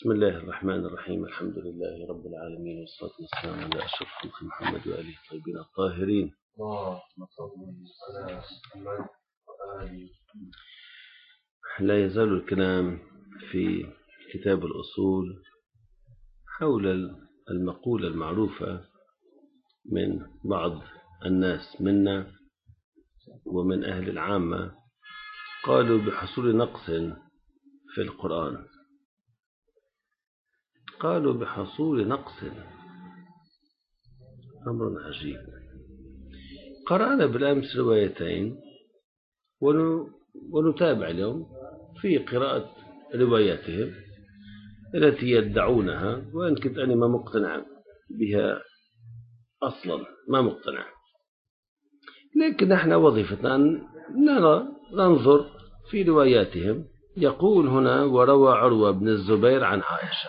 بسم الله الرحمن الرحيم. الحمد لله رب العالمين، والصلاة والسلام على أشرف خلق محمد وآله الطيبين الطاهرين. لا يزال الكلام في كتاب الأصول حول المقولة المعروفة من بعض الناس منا ومن أهل العامة، قالوا بحصول نقص في القرآن. قالوا بحصول نقص، أمر عجيب. قرأنا بالأمس روايتين ونتابع اليوم في قراءة رواياتهم التي يدعونها، وإن كنت أنا ما مقتنع بها أصلا، ما مقتنع، لكن نحن وظيفتنا أن ننظر في رواياتهم. يقول هنا: وروى عروة بن الزبير عن عائشة.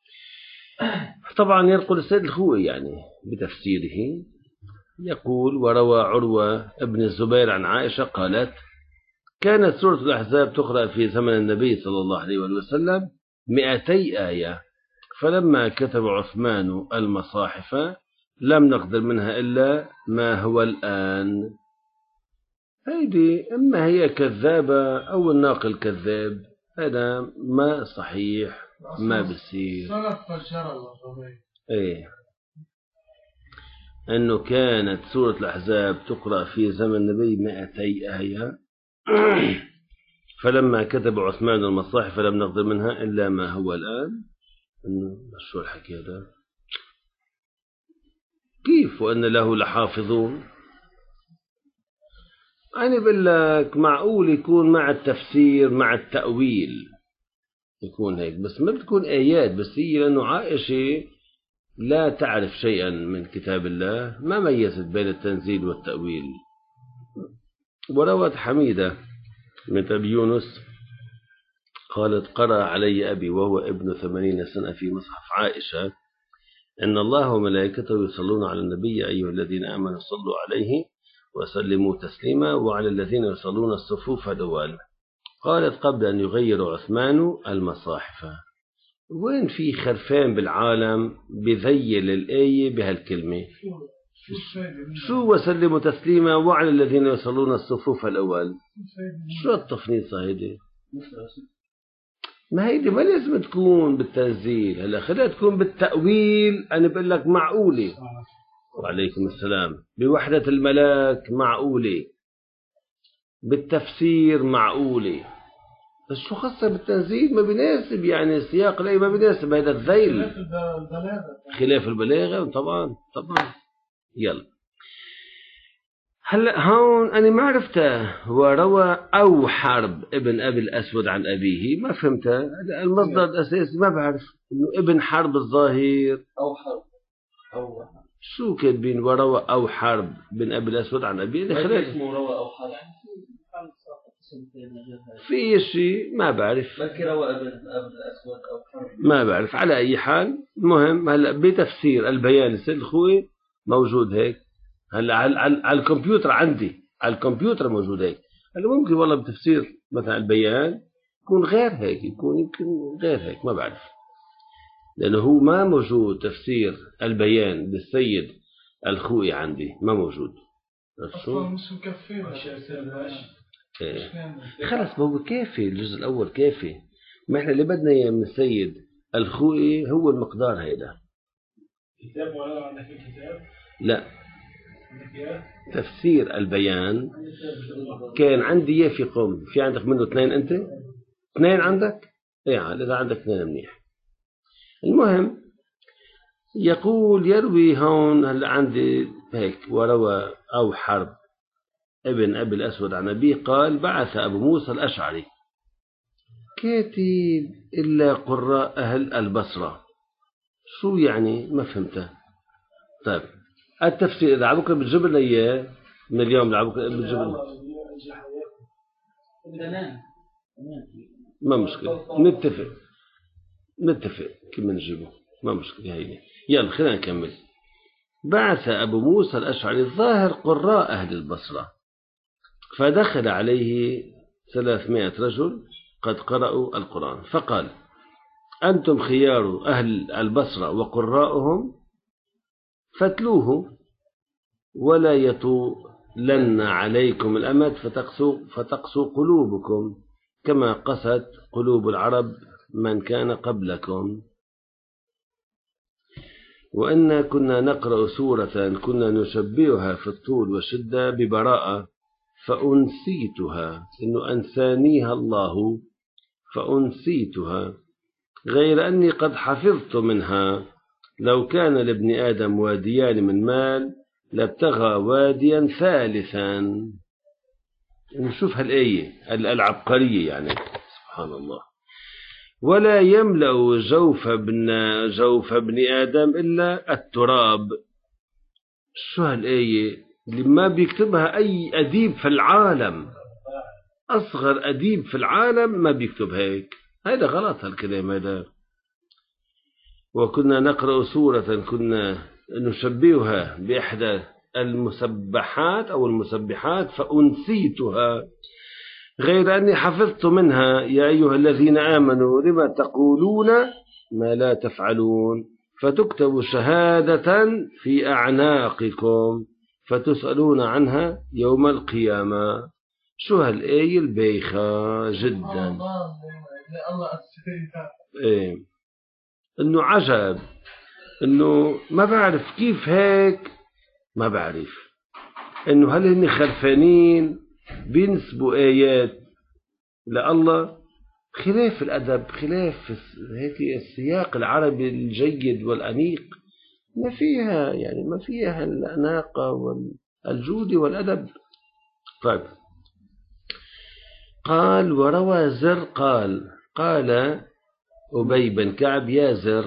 طبعا ينقل السيد الخوئي يعني بتفسيره، يقول: وروى عروة بن الزبير عن عائشة قالت: كانت سورة الأحزاب تقرأ في زمن النبي صلى الله عليه وسلم 200 آية، فلما كتب عثمان المصاحف لم نقدر منها إلا ما هو الآن. هذه إما هي كذابة أو الناقل كذاب، هذا ما صحيح، ما بصير. إيه، أنه كانت سورة الأحزاب تقرأ في زمن النبي 200 آية، فلما كتب عثمان المصاحف فلم نقدر منها إلا ما هو الآن. شو الحكي هذا؟ كيف وأن له لحافظون؟ أنا بقول لك معقول يكون مع التفسير مع التأويل يكون هيك، بس ما بتكون آيات بس. هي لأنه عائشة لا تعرف شيئا من كتاب الله، ما ميزت بين التنزيل والتأويل. وروت حميدة من أبي يونس قالت: قرأ علي أبي وهو ابن 80 سنة في مصحف عائشة: إن الله وملائكته يصلون على النبي أيها الذين آمنوا صلوا عليه وسلموا تسليما، وعلى الذين يصلون الصفوف دوال. قالت: قبل أن يغير عثمان المصاحف. وين في خرفان بالعالم بذيل الآية بهالكلمة؟ شو وسلموا تسليما وعلى الذين يصلون الصفوف الأول؟ شو التفنيصة هيدي؟ ما هيدي ما لازم تكون بالتنزيل، هلا خليها تكون بالتأويل. أنا بقول لك معقولة. وعليكم السلام. بوحدة الملاك معقولة، بالتفسير معقولة، بس شو خاصة بالتنزيل؟ ما بيناسب يعني السياق، لا ما بيناسب هذا الذيل، خلاف البلاغة. طبعا طبعا. يلا هلا هون أنا ما عرفتها. وروى أو حرب ابن أبي الأسود عن أبيه، ما فهمتها. المصدر الأساسي ما بعرف إنه ابن حرب الظاهر أو حرب أو شو كاتبين. وروى أو حرب بن أبي الأسود عن أبيه، اسمه روى أو حرب في شيء ما بعرف، روى ابن الأسود أو حرب ما بعرف. على أي حال المهم هلا بتفسير البيان السيد الخوي موجود هيك. هلا على الكمبيوتر عندي، على الكمبيوتر موجود هيك. هلا ممكن والله بتفسير مثلا البيان يكون غير هيك، يكون يمكن غير هيك، ما بعرف، لأنه هو ما موجود تفسير البيان للسيد الخوي عندي، ما موجود أصلا، مش مكفينا. خلص ما هو كافي، الجزء الأول كافي. ما إحنا اللي بدنا إياه من السيد الخوي هو المقدار هيدا. كتاب ولا عندك الكتاب؟ لا، تفسير البيان كان عندي إياه في قوم. في عندك منه 2 أنت؟ 2 عندك؟ إيه، إذا عندك 2 منيح. المهم يقول يروي هون هلا عندي هيك: وروى أو حرب ابن أبي الأسود عن أبيه قال: بعث أبو موسى الأشعري كاتب إلا قراء أهل البصرة. شو يعني؟ ما فهمته. طيب التفسير إذا عبوك بتجيب لي إياه من اليوم، لعبوك بتجيب لي، ما مشكلة، نتفق كيف نجيبه، ما مشكلة. هيدي يلا خلينا نكمل. بعث أبو موسى الأشعري الظاهر قراء أهل البصرة، فدخل عليه 300 رجل قد قرأوا القرآن، فقال: أنتم خيار أهل البصرة وقراءهم فاتلوه ولا يطولن عليكم الأمد فتقسو قلوبكم كما قست قلوب العرب من كان قبلكم. وأن كنا نقرأ سورة كنا نشبهها في الطول والشدة ببراءة فأنسيتها، إنه أنسانيها الله فأنسيتها، غير أني قد حفظت منها. لو كان لابن آدم واديان من مال لابتغى واديا ثالثا. نشوف هالآية العبقرية يعني سبحان الله. ولا يملأ جوف ابن آدم إلا التراب. شو هالآية اللي ما بيكتبها أي أديب في العالم، أصغر أديب في العالم ما بيكتب هيك. هذا غلط هالكلام هذا. وكنا نقرأ سورة كنا نشبهها بإحدى المسبحات أو المسبحات فأنسيتها، غير أني حفظت منها. يا أيها الذين آمنوا لما تقولون ما لا تفعلون فتكتب شهادة في أعناقكم فتسألون عنها يوم القيامة. شو هالآية البايخة جدا. إيه إنه عجب، إنه ما بعرف كيف هيك، ما بعرف إنه هل هن خرفانين بينسبوا آيات لله خلاف الأدب، خلاف هيك السياق العربي الجيد والأنيق، ما فيها يعني ما فيها الأناقة والجود والأدب. طيب قال وروى زر قال أبي بن كعب يا زر،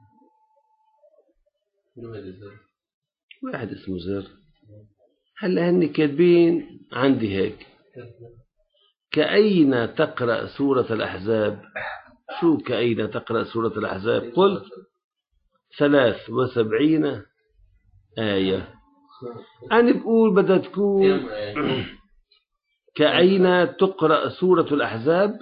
واحد اسمه زر، هلا هن كاتبين عندي هيك كأين تقرأ سورة الأحزاب. شو كأين تقرأ سورة الأحزاب؟ قلت 73 آية. أنا بقول بدها تكون كأين تقرأ سورة الأحزاب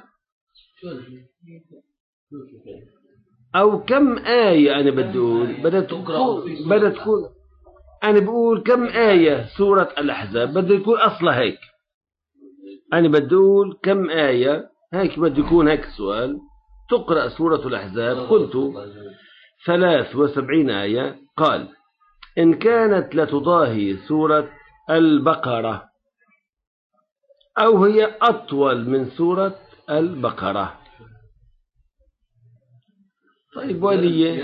أو كم آية. أنا بدي أقول بدها تكون أنا بقول كم آية سورة الأحزاب، بدي يكون أصلها هيك. أنا بدي أقول كم آية هيك، بدي يكون هيك السؤال. تقرأ سورة الأحزاب قلت 73 آية. قال إن كانت لتضاهي سورة البقرة أو هي أطول من سورة البقرة. طيب وليه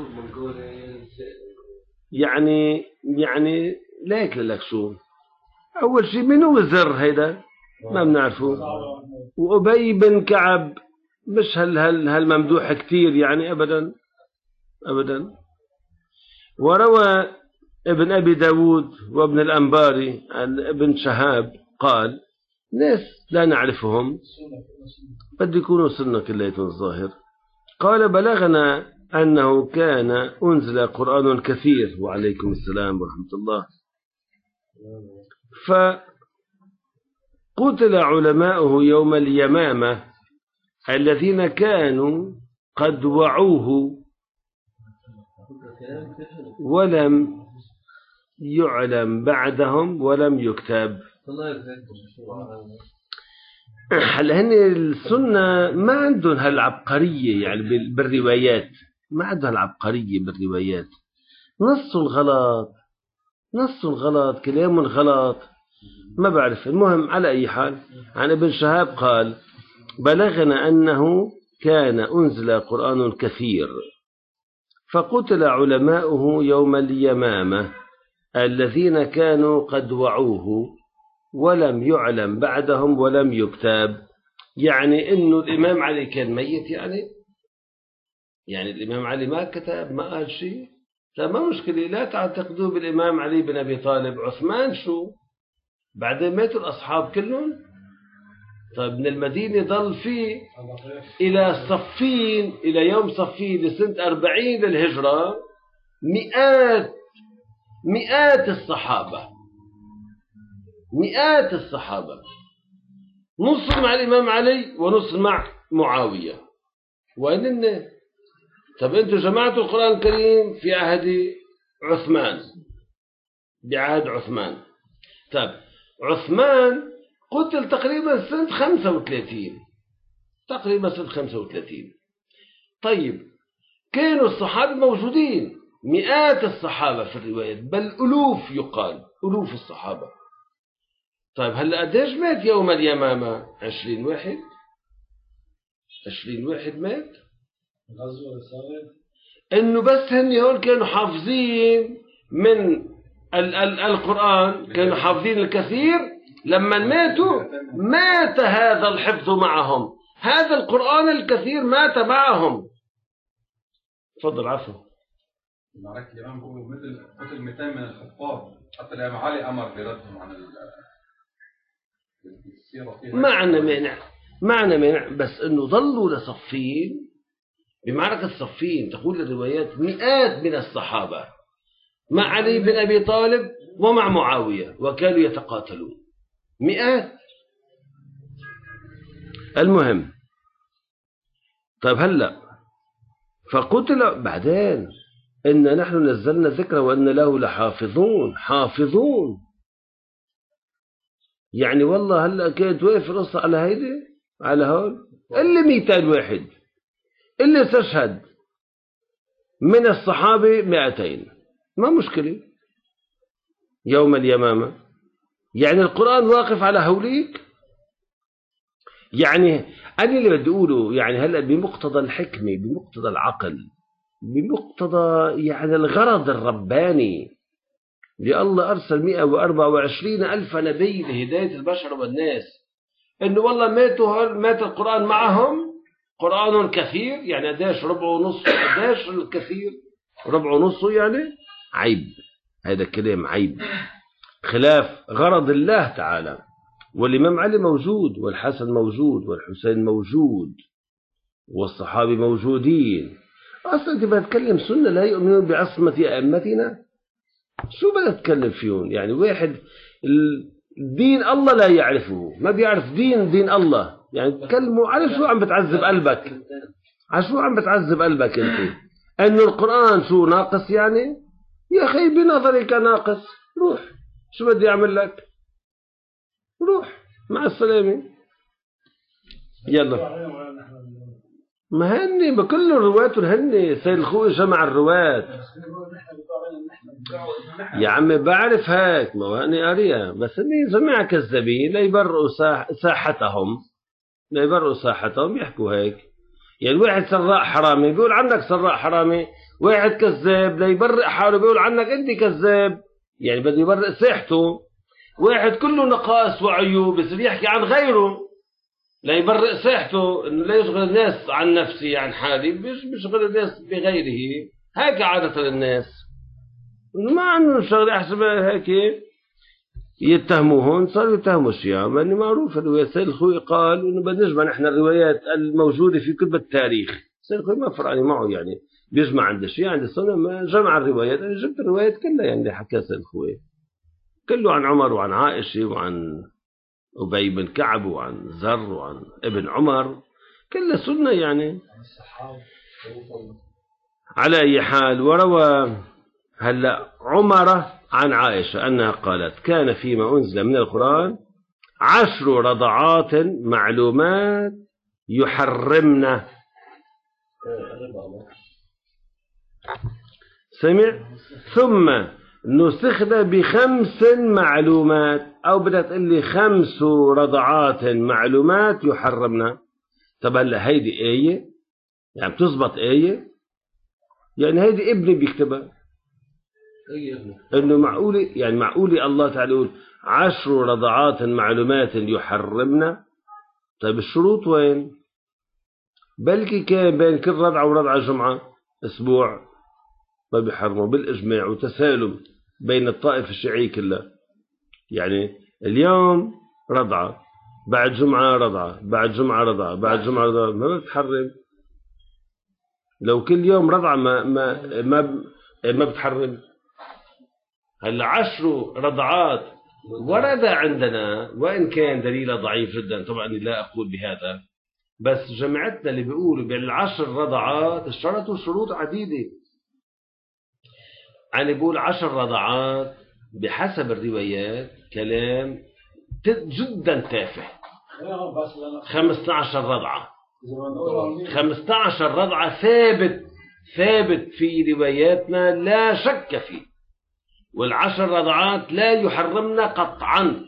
يعني ليك لك شو. أول شيء منو زر هيدا ما بنعرفه، وأبي بن كعب مش هل ممدوح كتير يعني أبدا أبدا. وروى ابن أبي داود وابن الأنباري عن ابن شهاب قال ناس لا نعرفهم قد يكونوا سنة كليتهم الظاهر. قال بلغنا أنه كان أنزل قرآن كثير وعليكم السلام ورحمة الله، فقتل علماؤه يوم اليمامة الذين كانوا قد وعوه ولم يعلم بعدهم ولم يكتب. هلا هن السنة ما عندهم هالعبقرية يعني بالروايات، ما عندهم هالعبقرية بالروايات. نص غلط كلام غلط ما بعرف. المهم على أي حال عن ابن شهاب قال بلغنا أنه كان أنزل قرآن كثير فقتل علماؤه يوم اليمامة الذين كانوا قد وعوه ولم يعلم بعدهم ولم يكتب. يعني إنه الإمام علي كان ميت يعني الإمام علي ما كتب ما قال شيء. لا ما مشكلة، لا تعتقدوا بالإمام علي بن أبي طالب. عثمان شو بعدين ماتوا الأصحاب كلهم. طيب من المدينة ضل فيه إلى صفين، إلى يوم صفين لسنة 40 للهجرة مئات الصحابة، نص مع الإمام علي ونص مع معاوية. وإن طب أنتم جمعتوا القرآن الكريم في عهد عثمان، بعهد عثمان. طب عثمان قتل تقريبا سنة 35، تقريبا سنة 35. طيب كانوا الصحابة موجودين، مئات الصحابة في الروايات، بل ألوف، يقال ألوف الصحابة. طيب هلا قديش مات يوم اليمامة؟ 20 واحد، 20 واحد مات. الغزوة صارت إنه بس هن هول كانوا حافظين من القرآن، كانوا حافظين الكثير، لما ماتوا مات هذا الحفظ معهم، هذا القرآن الكثير مات معهم. تفضل. عفوا. معركة اليمامة بيقولوا مثل قتل 200 من الحفاظ، حتى الإمام علي أمر بردهم عن السيرة فيها. معنى مانع بس إنه ظلوا لصفين بمعركة صفين. تقول الروايات مئات من الصحابة مع علي بن أبي طالب ومع معاوية، وكانوا يتقاتلون مئات. المهم، طيب هلأ فقتل بعدين إن نحن نزلنا ذكره وإن له لحافظون. حافظون يعني والله هلأ كانت واقف رصة على هيدي، على هول اللي 200 واحد اللي استشهد من الصحابة 200، ما مشكلة يوم اليمامة. يعني القرآن واقف على هوليك. يعني أنا اللي بدي أقوله يعني هلأ بمقتضى الحكمة، بمقتضى العقل، بمقتضى يعني الغرض الرباني، لله أرسل 124 ألف نبي لهداية البشر والناس، إنه والله مات القرآن معهم. قرآن كثير يعني قديش؟ ربع ونص. قديش الكثير؟ ربع ونصه يعني عيب، هذا الكلام عيب، خلاف غرض الله تعالى. والإمام علي موجود، والحسن موجود، والحسين موجود، والصحابة موجودين. أصلا أنت بتكلم سنة لا يؤمنون بعصمة أئمتنا، شو بدك تتكلم فيهم؟ يعني واحد دين الله لا يعرفه، ما بيعرف دين الله، يعني تكلموا على شو عم بتعذب قلبك؟ على شو عم بتعذب قلبك أنت؟ أنه القرآن شو ناقص يعني؟ يا أخي بنظرك ناقص، روح، شو بدي أعمل لك؟ روح مع السلامة. يلا. ما هني بكل الرواة هني سيد الخوي جمع الرواة يا عمي، بعرف هيك، ما هو هني قاريها، بس هني جميع كذابين ليبرئوا ساحتهم، ليبرئوا ساحتهم، يحكوا هيك. يعني واحد سراق حرامي بيقول عنك سراق حرامي، واحد كذاب ليبرئ حاله بيقول عنك انت كذاب، يعني بده يبرئ ساحته. واحد كله نقائص وعيوب بس يحكي عن غيره ليبرئ ساحته، انه لا يشغل الناس عن نفسي عن حالي، بيشغل الناس بغيره. هيك عادة الناس، ما عنده شغله احسن هيك يتهموهن، صاروا يتهموا الشيعة. يعني معروف الروايات، سيد الخوي قال انه بنجمع نحن الروايات الموجوده في كتب التاريخ. سيد الخوي ما فرقني معه، يعني بيجمع عند الشيعة عند السنة، ما جمع الروايات. انا جبت الروايات كلها يعني اللي حكاها سيد الخوي، كله عن عمر وعن عائشة وعن أبي بن كعب وعن زر وعن ابن عمر، كلها سنة يعني. على أي حال، وروى هلا عمر عن عائشة أنها قالت: كان فيما أنزل من القرآن 10 رضعات معلومات يحرمن. سمع؟ ثم نسخنا ب5 معلومات، أو بدك تقول لي 5 رضعات معلومات يحرمن. طب هلا هيدي آية يعني بتزبط آية؟ يعني هيدي ابني بيكتبها، إنه معقولة؟ يعني معقولة الله تعالى يقول 10 رضعات معلومات يحرمن؟ طيب الشروط وين؟ بلكي كان بين كل رضعة ورضعة جمعة أسبوع، ما بيحرموا بالإجماع وتسالم بين الطائفة الشيعية كلها. يعني اليوم رضعة، بعد جمعة رضعة، بعد جمعة رضعة، بعد جمعة رضعة، ما بتحرم. لو كل يوم رضعة ما بتحرم. هلا 10 رضعات ورد عندنا، وإن كان دليل ضعيف جدا، طبعا لا أقول بهذا، بس جماعتنا اللي بيقولوا بالعشر رضعات اشترطوا شروط عديدة. أنا بقول 10 رضعات بحسب الروايات كلام جدا تافه. 15 رضعة، 15 رضعة ثابت في رواياتنا لا شك فيه، والعشر رضعات لا يحرمنا قطعا.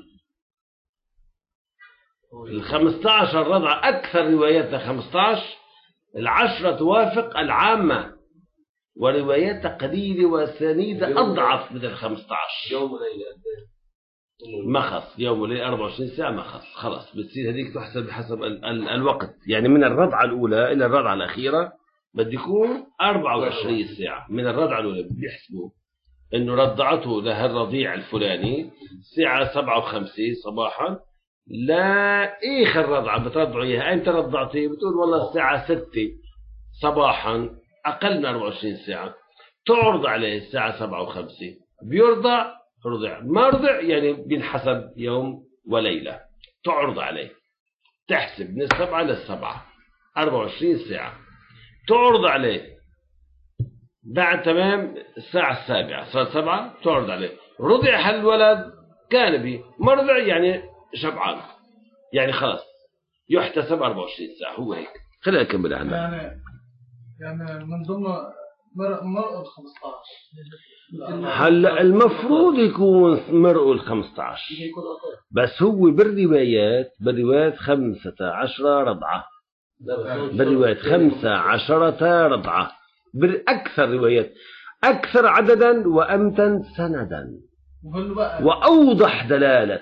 15 رضعة أكثر رواياتنا 15، 10 توافق العامة، ورواياتها قليلة وسنيدة أضعف من 15. يوم وليلة مخص يوم وليلة 24 ساعة مخص، خلاص بتصير هذيك تحسب بحسب الوقت، يعني من الرضعة الأولى إلى الرضعة الأخيرة بده يكون 24 ساعة. من الرضعة الأولى بيحسبوا إنه رضعته لهالرضيع الفلاني الساعة 7:05 صباحا، لا آخر رضعة بترضعوا إياها أنت رضعتي بتقول والله الساعة 6 صباحا، أقل من 24 ساعة، تعرض عليه الساعة 7:05 بيرضع، رضع ما رضع يعني بينحسب يوم وليلة، تعرض عليه تحسب من 7 لل7 24 ساعة، تعرض عليه بعد تمام الساعة 7 صار 7 تعرض عليه، رضع هالولد كان بي ما رضع يعني شبعان، يعني خلاص يحتسب 24 ساعة. هو هيك. خلينا نكمل عنا. يعني من ضمن مرء 15 هلا المفروض يكون مرء 15، بس هو بالروايات 15 رضعة، بالروايات 15 رضعة بالأكثر روايات، أكثر عددا وأمتن سندا وأوضح دلالة.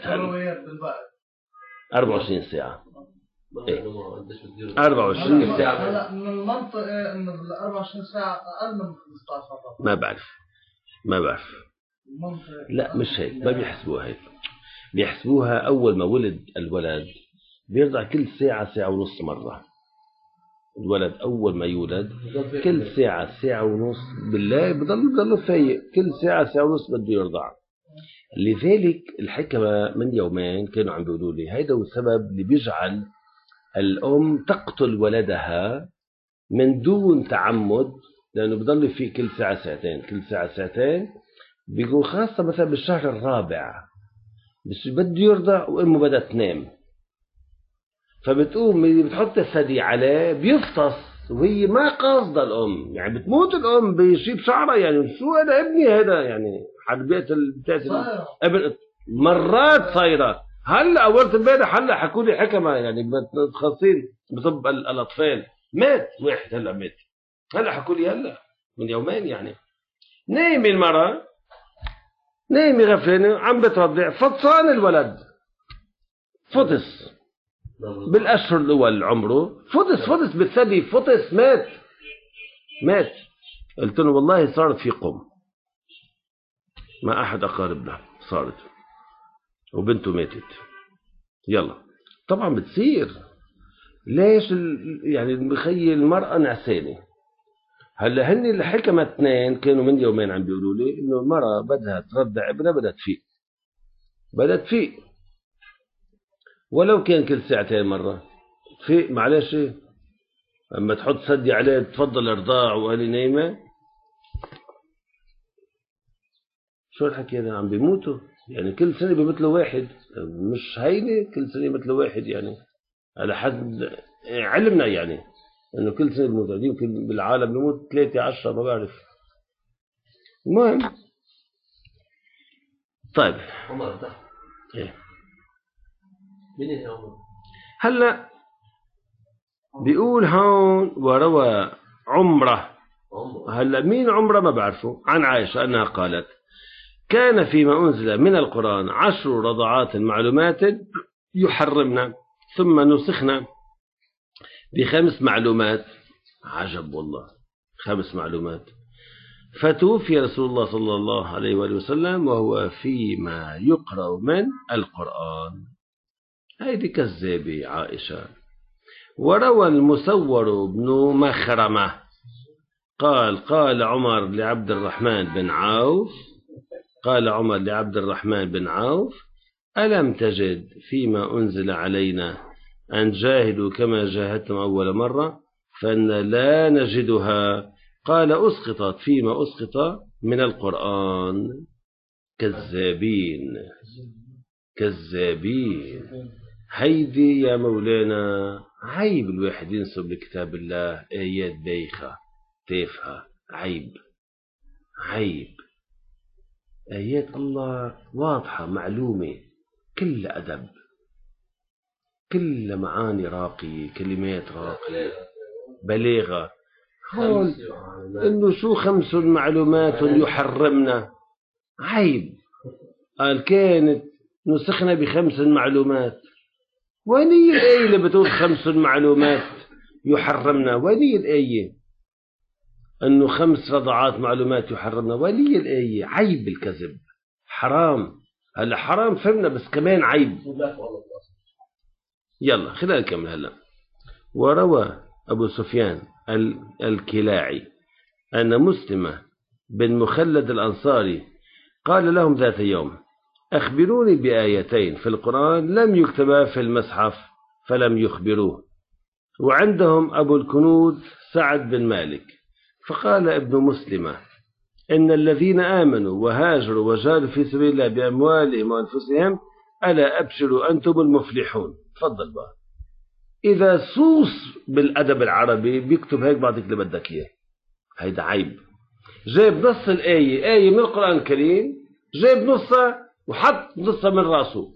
24 ساعة. إيه؟ 24 ساعة. هلا من المنطق إنه ال 24 ساعة أقل من 15. ما بعرف. لا مش هيك، ما بيحسبوها هيك، بيحسبوها أول ما ولد الولد بيرضع كل ساعة ساعة ونص مرة. الولد أول ما يولد كل ساعة ساعة ونص بالله بضل فايق، كل ساعة ساعة ونص بده يرضع. لذلك الحكمة من يومين كانوا عم بيقولوا لي هيدا هو السبب اللي بيجعل الأم تقتل ولدها من دون تعمد، لأنه بضل فيه كل ساعة ساعتين، كل ساعة ساعتين، بيقول خاصة مثلا بالشهر الرابع بس بده يرضع وأمه بدها تنام، فبتقوم اللي بتحط الثدي عليه بيفطس وهي ما قاصدة الأم، يعني بتموت الأم بيشيب شعرها، يعني شو هذا ابني هذا، يعني حربية ابن مرات صايرة. هلا أولت امبارح هلا حكوا لي حكمة يعني متخصصين بطب الأطفال، مات واحد هلا مات، هلا حكوا لي هلا من يومين، يعني نايمة المرأة نايمة غفلانة عم بترضع، فطسان الولد فطس بالأشهر الأول عمره، فطس بالثدي، فطس مات. قلت له والله صارت في قم مع أحد أقاربنا، صارت وبنته ماتت. يلا طبعا بتصير ليش يعني بخيل المرأة نعسانة. هلا هن الحكمة 2 كانوا من يومين عم بيقولوا لي إنه المرأة بدها ترضع ابنها بدها تفيق ولو كان كل ساعتين مرة تفيق، معلش اما تحط ثدي عليه تفضل ارضاع وهي نايمة، شو الحكي هذا؟ عم بيموتوا يعني كل سنة بيمثلوا واحد، مش هينة كل سنة يمثلوا واحد، يعني على حد علمنا يعني انه كل سنة بيموتوا، يمكن بالعالم بيموت 3 10 ما بعرف. المهم طيب ايه هلا بيقول هون وروى عمرة. هلا مين عمرة ما بعرفه، عن عائشة أنها قالت كان فيما أنزل من القرآن 10 رضعات معلومات يحرمنا ثم نسخنا ب5 معلومات. عجب والله، 5 معلومات. فتوفي رسول الله صلى الله عليه وآله وسلم وهو فيما يقرأ من القرآن. هيدي كذابة عائشة. وروى المسور بن مخرمة قال عمر لعبد الرحمن بن عوف ألم تجد فيما أنزل علينا أن جاهدوا كما جاهدتم أول مرة فإن لا نجدها. قال أسقطت فيما أسقط من القرآن. كذابين كذابين. هيدي يا مولانا عيب الواحد ينسب لكتاب الله آيات بايخة تافهة. عيب عيب. آيات الله واضحة معلومة، كل أدب، كل معاني راقية، كلمات راقية، بلاغة. هون إنه شو 5 معلومات يحرمنا. عيب. قال كانت نسخنا ب5 معلومات. وين هي الآية اللي بتقول 5 معلومات يحرمنا؟ وين هي الآية أنه 5 رضعات معلومات يحرمنا؟ وين هي الآية؟ عيب الكذب، حرام. هلا حرام فهمنا، بس كمان عيب. يلا خلينا نكمل هلا. وروى أبو سفيان الكلاعي أن مسلمة بن مخلد الأنصاري قال لهم ذات يوم: أخبروني بآيتين في القرآن لم يكتبا في المصحف فلم يخبروه. وعندهم أبو الكنود سعد بن مالك. فقال ابن مسلمة: إن الذين آمنوا وهاجروا وجاهدوا في سبيل الله بأموالهم وأنفسهم ألا أبشروا أنتم المفلحون. تفضل بقى. إذا صوص بالأدب العربي بيكتب هيك بعطيك اللي بدك إياه. هيدا عيب. جايب نص الآية، آية من القرآن الكريم، جايب نصها وحط نصها من راسه.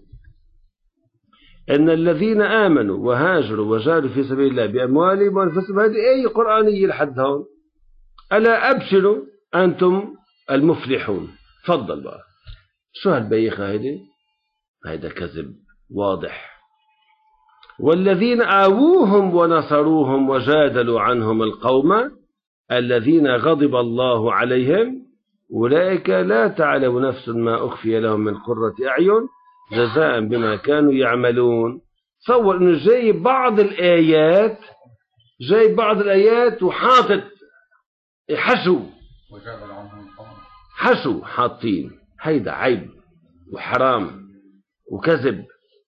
إن الذين آمنوا وهاجروا وجاهدوا في سبيل الله بأموالهم وأنفسهم، هذه آية قرآنية لحد هون. ألا أبشروا أنتم المفلحون. تفضل بقى. شو هالبيخة هيدي؟ هيدا كذب واضح. والذين آووهم ونصروهم وجادلوا عنهم القوم الذين غضب الله عليهم أولئك لا تعلم نفس ما أخفي لهم من قرة أعين جزاء بما كانوا يعملون. تصور إنه جايب بعض الآيات وحاطط حشو حاطين. هيدا عيب وحرام وكذب.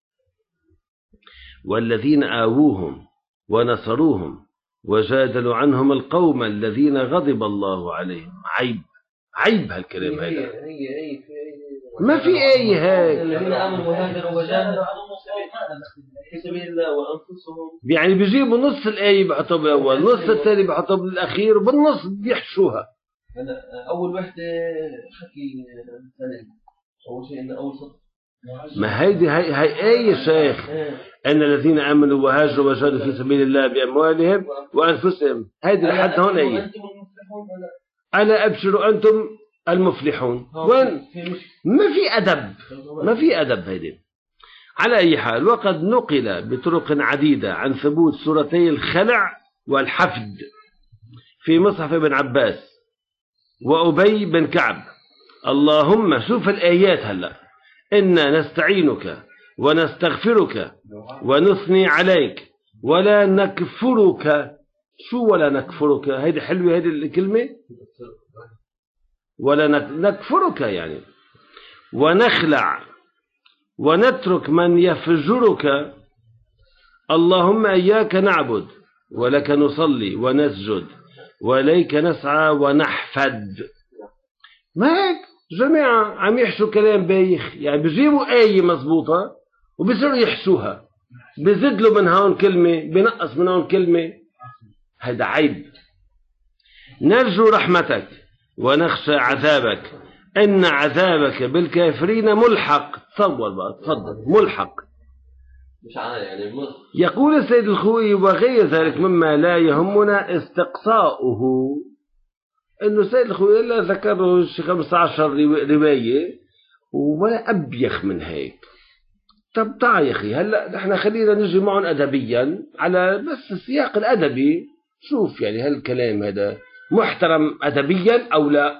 والذين آووهم ونصروهم وجادلوا عنهم القوم الذين غضب الله عليهم. عيب هالكلام هذا. ما في آية هيك. الذين آمنوا وهاجروا وجاهدوا في سبيل الله وأنفسهم. يعني بيجيبوا نص الآية بحطوها بالأول، نص الثاني بحطوها بالأخير، وبالنص بيحشوها. أول وحدة حكي سنة أول شيء إن أول سطر. ما هي آية شيخ. أن الذين آمنوا وهاجروا وجاهدوا في سبيل الله بأموالهم وأنفسهم. هذه لحد هون آية. ألا أبشروا أنتم المفلحون. وين؟ ما في أدب هيدي. على أي حال، وقد نقل بطرق عديدة عن ثبوت سورتي الخلع والحفد في مصحف ابن عباس وأبي بن كعب. اللهم شوف الآيات هلأ: إنا نستعينك ونستغفرك ونثني عليك ولا نكفرك. شو ولا نكفرك؟ هيدي حلوة هيدي الكلمة. ولا نكفرك يعني ونخلع ونترك من يفجرك. اللهم إياك نعبد ولك نصلي ونسجد وليك نسعى ونحفد. ما هيك جماعة عم يحشوا كلام بايخ. يعني بيجيبوا آية مزبوطة وبيصيروا يحشوها، بيزدلوا من هون كلمة، بينقص من هون كلمة. هذا عيب. نرجو رحمتك ونخشى عذابك إن عذابك بالكافرين ملحق. تصور بقى، تفضل. ملحق مش عارف يعني مصر. يقول السيد الخوئي: وغير ذلك مما لا يهمنا استقصاؤه. إنه السيد الخوئي إلا ذكره 15 رواية ولا أبيخ من هيك. طب تعال يا أخي، هلأ نحن خلينا نجي معهم أدبيا على بس السياق الأدبي. شوف يعني هالكلام هذا محترم أدبيا أو لا.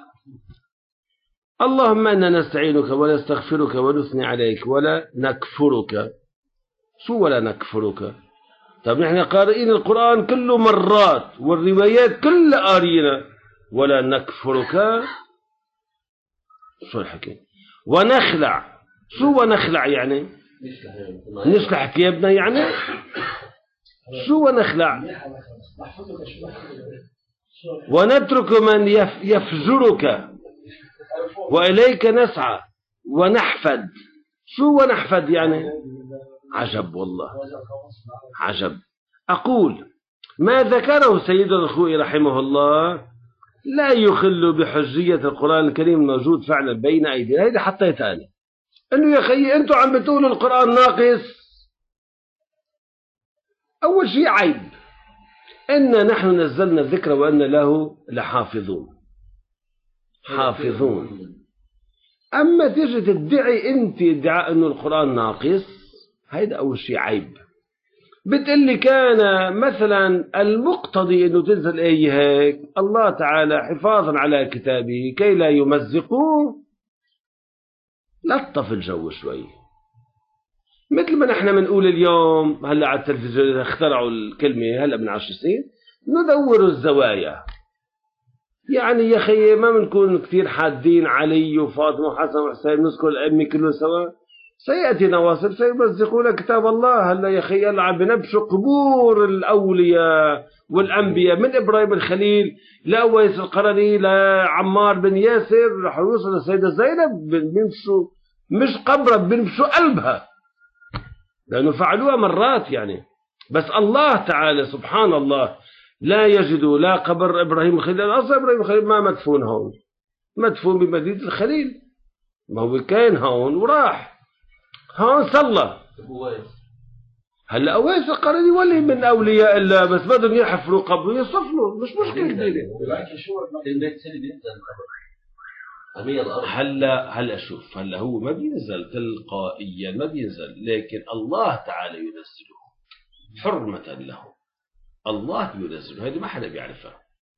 اللهم إنا نستعينك ونستغفرك ونثني عليك ولا نكفرك. شو ولا نكفرك؟ طب نحن قارئين القرآن كله مرات والروايات كلها قارئنا. ولا نكفرك شو الحكي؟ ونخلع. شو ونخلع يعني؟ نشلح ثيابنا يعني شو ونخلع ونترك من يفجرك وإليك نسعى ونحفد. شو ونحفد يعني؟ عجب والله عجب. أقول ما ذكره سيدنا الخوئي رحمه الله لا يخل بحجية القرآن الكريم الموجود فعلا بين أيدينا. هيدا حطيتها أنا إنه يا خيي أنتوا عم بتقولوا القرآن ناقص. أول شيء عيب إن نحن نزلنا الذكر وأن له لحافظون حافظون. أما تيجي تدعي أنت ادعاء إنه القرآن ناقص، هيدا أول شيء عيب. بتقلي كان مثلا المقتضي انه تنزل ايه هيك الله تعالى حفاظا على كتابه كي لا يمزقوه. لطف الجو شوي، مثل ما نحن بنقول اليوم هلا على التلفزيون اخترعوا الكلمه هلا من 10 سنين ندور الزوايا. يعني يا اخي ما بنكون كثير حادين علي وفاطمه وحسن وحسين نذكر الائمه كلهم سوا، سيأتي نواصب سيمزقون كتاب الله. هلا يا أخي يلا عم بنبشوا قبور الأولياء والأنبياء من إبراهيم الخليل لأويس القرني لعمار بن ياسر رح يوصل للسيدة زينب بنمشوا مش قبرها بنمشوا قلبها لأنه فعلوها مرات يعني. بس الله تعالى سبحان الله لا يجدوا لا قبر إبراهيم الخليل. أصلا إبراهيم الخليل ما مدفون هون، مدفون بمدينة الخليل. ما هو كان هون وراح هون صلى. هلا أويس القرني ولي من أولياء الله بس بدهم يحفروا قبره يصفلوا مش مشكلة. هلا شوف هلا هو ما بينزل تلقائيا ما بينزل، لكن الله تعالى ينزله حرمة له. الله ينزله، هذه ما حدا بيعرفها.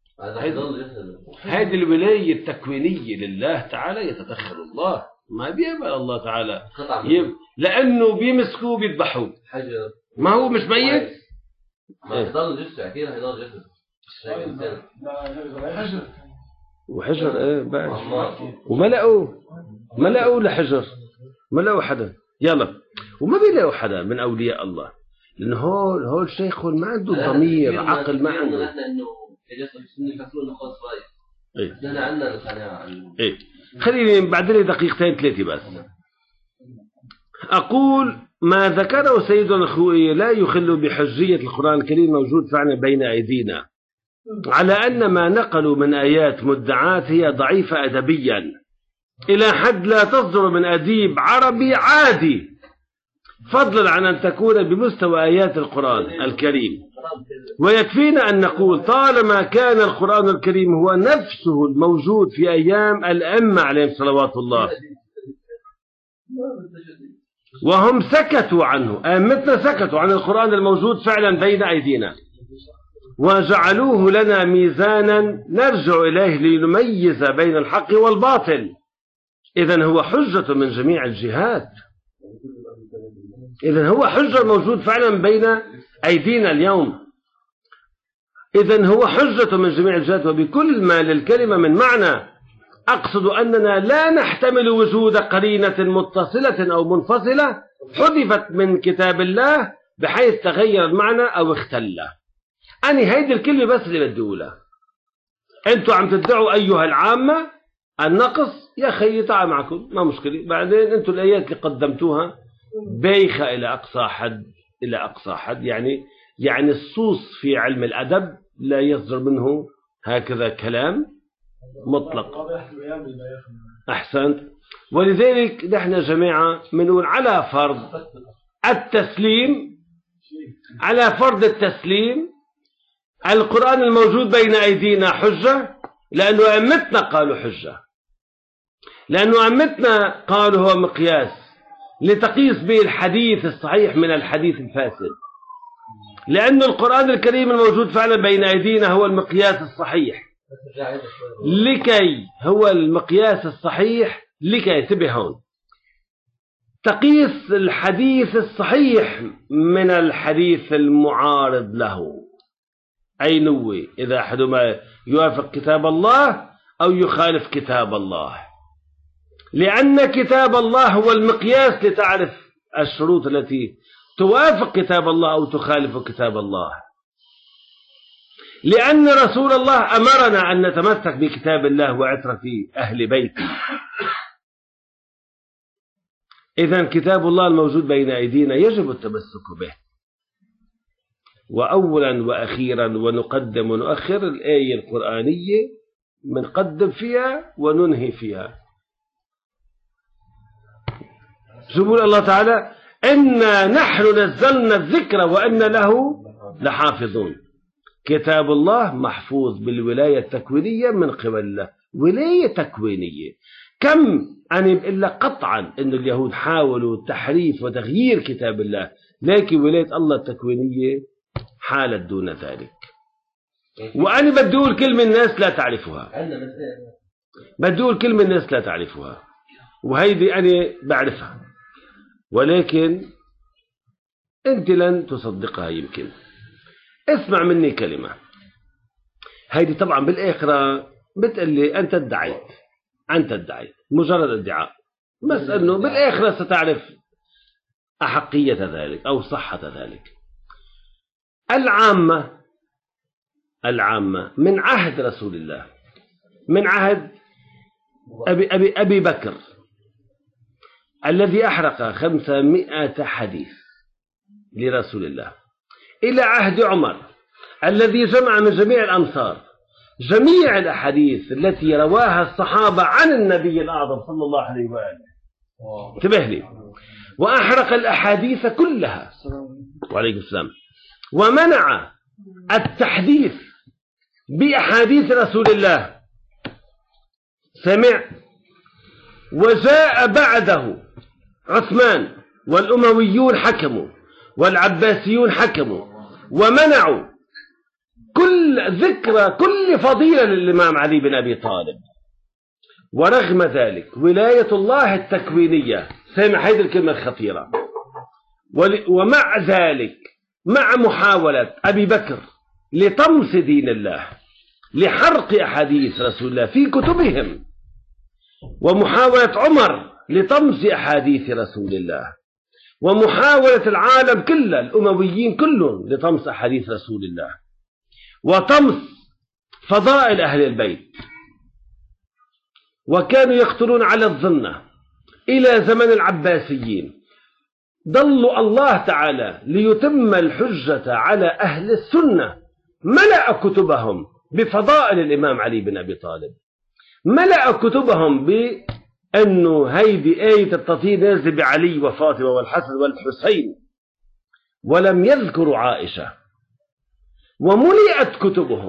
هذه الولاية التكوينية لله تعالى يتدخل الله، ما بيقبل الله تعالى لأنه بيمسكوه بيذبحوه. ما هو مش ميت ما يضل جثة أكيد هيضل جثة وحجر ايه بعد وما لقوا لحجر ما لقوا حدا يلا وما بيلاقوا حدا من أولياء الله لأنه هول شيخ ما عنده ضمير عقل ما عنده. ايه خليني بعدين دقيقتين ثلاثة بس. أقول ما ذكره سيدنا الخوئي لا يخل بحجية القرآن الكريم موجود فعلا بين أيدينا، على أن ما نقلوا من آيات مدعات هي ضعيفة أدبيا إلى حد لا تصدر من أديب عربي عادي، فضلا عن أن تكون بمستوى آيات القرآن الكريم. ويكفينا أن نقول طالما كان القرآن الكريم هو نفسه الموجود في أيام الأئمة عليهم صلوات الله وهم سكتوا عنه، أئمتنا سكتوا عن القرآن الموجود فعلا بين أيدينا وجعلوه لنا ميزانا نرجع إليه لنميز بين الحق والباطل، إذن هو حجة من جميع الجهات. إذن هو حجة موجود فعلا بين أيدينا اليوم، إذن هو حجة من جميع الجهات وبكل ما للكلمة من معنى. أقصد أننا لا نحتمل وجود قرينة متصلة أو منفصلة حذفت من كتاب الله بحيث تغير المعنى أو اختل. أنا هيدي الكلمة بس اللي بدي أقولها. أنتوا عم تدعوا أيها العامة النقص، يا خيي تعال معكم ما مشكلة. بعدين أنتوا الآيات اللي قدمتوها بايخة إلى أقصى حد يعني الصوص في علم الأدب لا يصدر منه هكذا كلام مطلق. أحسنت. ولذلك نحن جماعة منقول على فرض التسليم القرآن الموجود بين أيدينا حجة، لأنه أئمتنا قالوا حجة، لأنه أئمتنا قالوا هو مقياس لتقيس به الحديث الصحيح من الحديث الفاسد، لأن القرآن الكريم الموجود فعلا بين أيدينا هو المقياس الصحيح لكي انتبه هون تقيس الحديث الصحيح من الحديث المعارض له، أي نوي إذا أحدهما يوافق كتاب الله أو يخالف كتاب الله، لأن كتاب الله هو المقياس لتعرف الشروط التي توافق كتاب الله أو تخالف كتاب الله، لأن رسول الله أمرنا أن نتمسك بكتاب الله وعترة أهل بيته. إذن كتاب الله الموجود بين أيدينا يجب التمسك به. وأولا وأخيرا ونقدم ونؤخر الآية القرآنية، بنقدم فيها وننهي فيها. يقول الله تعالى: إنا نحن نزلنا الذكر وإنا له لحافظون. كتاب الله محفوظ بالولاية التكوينية من قبل الله، ولاية تكوينية. كم أنا بقول لك قطعا أن اليهود حاولوا تحريف وتغيير كتاب الله، لكن ولاية الله التكوينية حالت دون ذلك. وأنا بدي أقول كلمة الناس لا تعرفها، بدي أقول كلمة الناس لا تعرفها، وهيدي أنا بعرفها، ولكن أنت لن تصدقها يمكن. اسمع مني كلمة، هيدي طبعا بالآخرة بتقلي أنت ادعيت، أنت ادعيت، مجرد ادعاء، بس أنه بالآخرة ستعرف أحقية ذلك أو صحة ذلك. العامة من عهد رسول الله، من عهد أبي بكر الذي أحرق 500 حديث لرسول الله، إلى عهد عمر الذي جمع من جميع الأمصار جميع الأحاديث التي رواها الصحابة عن النبي الأعظم صلى الله عليه وآله. انتبه لي، وأحرق الأحاديث كلها وعليكم السلام، ومنع التحديث بأحاديث رسول الله. سمع. وجاء بعده عثمان والأمويون حكموا والعباسيون حكموا ومنعوا كل ذكرى كل فضيلة للإمام علي بن أبي طالب. ورغم ذلك ولاية الله التكوينية، سامع هذه الكلمة الخطيرة، ومع ذلك مع محاولة أبي بكر لطمس دين الله، لحرق أحاديث رسول الله في كتبهم، ومحاولة عمر لطمس أحاديث رسول الله، ومحاولة العالم كله الأمويين كلهم لطمس أحاديث رسول الله، وطمس فضائل أهل البيت، وكانوا يقتلون على الظنة إلى زمن العباسيين. ضلوا الله تعالى ليتم الحجة على أهل السنة، ملأ كتبهم بفضائل الإمام علي بن أبي طالب، ملأ كتبهم بأنه هيدي آية التطهير نازل بعلي وفاطمة والحسن والحسين، ولم يذكروا عائشة. وملئت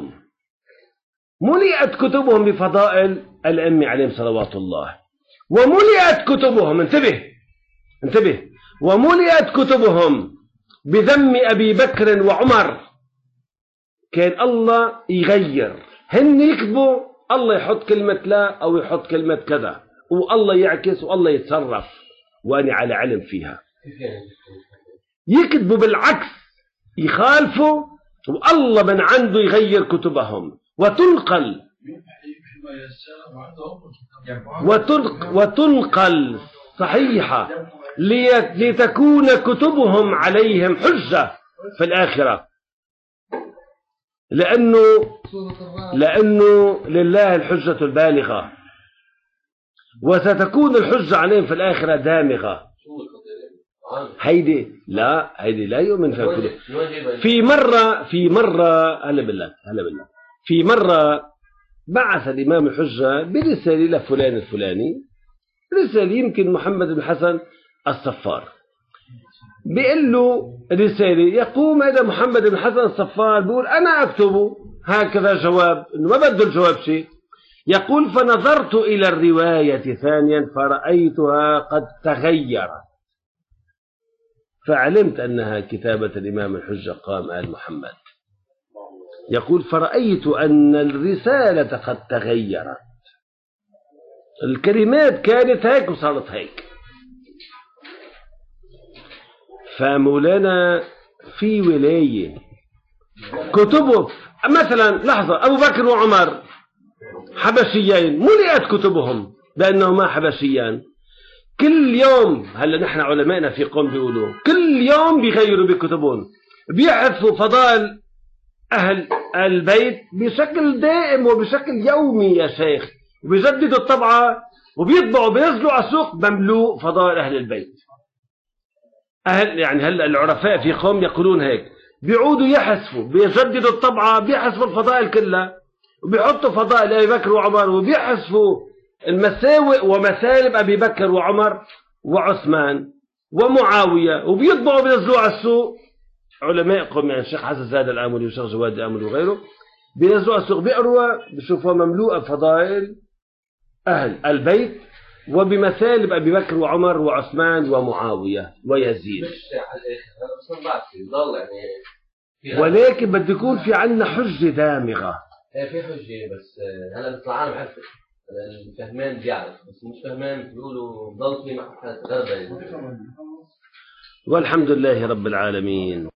كتبهم بفضائل الأم عليهم صلوات الله، وملئت كتبهم، انتبه، وملئت كتبهم بذم أبي بكر وعمر. كان الله يغير، هن يكتبوا الله يحط كلمة لا أو يحط كلمة كذا، والله يعكس والله يتصرف، وأنا على علم فيها. يكتبوا بالعكس، يخالفوا، والله من عنده يغير كتبهم، وتنقل صحيحة لتكون كتبهم عليهم حجة في الآخرة، لأنه لله الحجة البالغة، وستكون الحجة عليهم في الآخرة دامغة. هيدي لا يؤمن فيها كله. في مرة هلا بالله في مرة بعث الإمام الحجة برسالة لفلان الفلاني، رسالة يمكن محمد بن حسن الصفار، بيقول له رسالة، يقوم إلى محمد بن حسن الصفار بيقول أنا أكتبه هكذا جواب، إنه ما بده الجواب شيء. يقول فنظرت إلى الرواية ثانيا فرأيتها قد تغيرت، فعلمت أنها كتابة الإمام الحجة قام آل محمد. يقول فرأيت أن الرسالة قد تغيرت، الكلمات كانت هيك وصارت هيك. فمولانا في ولاية كتبه مثلا لحظة، أبو بكر وعمر حبشيين، ملئت كتبهم بأنهما حبشيان. كل يوم هلا نحن علمائنا في قوم بيقولوا كل يوم بيغيروا بكتبهم، بيحذفوا فضائل أهل البيت بشكل دائم وبشكل يومي يا شيخ، وبيجددوا الطبعة وبيطبعوا بينزلوا على السوق مملوء فضائل أهل البيت. يعني هلا العرفاء في قوم يقولون هيك، بيعودوا يحذفوا بيجددوا الطبعة بيحذفوا الفضائل كلها وبيحطوا فضائل أبي بكر وعمر وبيحذفوا المساوئ ومثالب أبي بكر وعمر وعثمان ومعاوية وبيطبعوا بينزلوا على السوق. علماء قوم يعني الشيخ حسن زاد الآملي والشيخ جواد الآملي وغيره بينزلوا على السوق بيقروا بشوفوها مملوءة فضائل أهل البيت وبمثالب أبي بكر وعمر وعثمان ومعاوية ويزيد. مش على الآخر بس بعد يضل يعني ولكن بده يكون في عندنا حجة دامغة. في حجة بس هلا بيطلع عالم عرفت الفهمان بيعرف بس مش فهمان بيقولوا ضل في محل غربة. والحمد لله رب العالمين.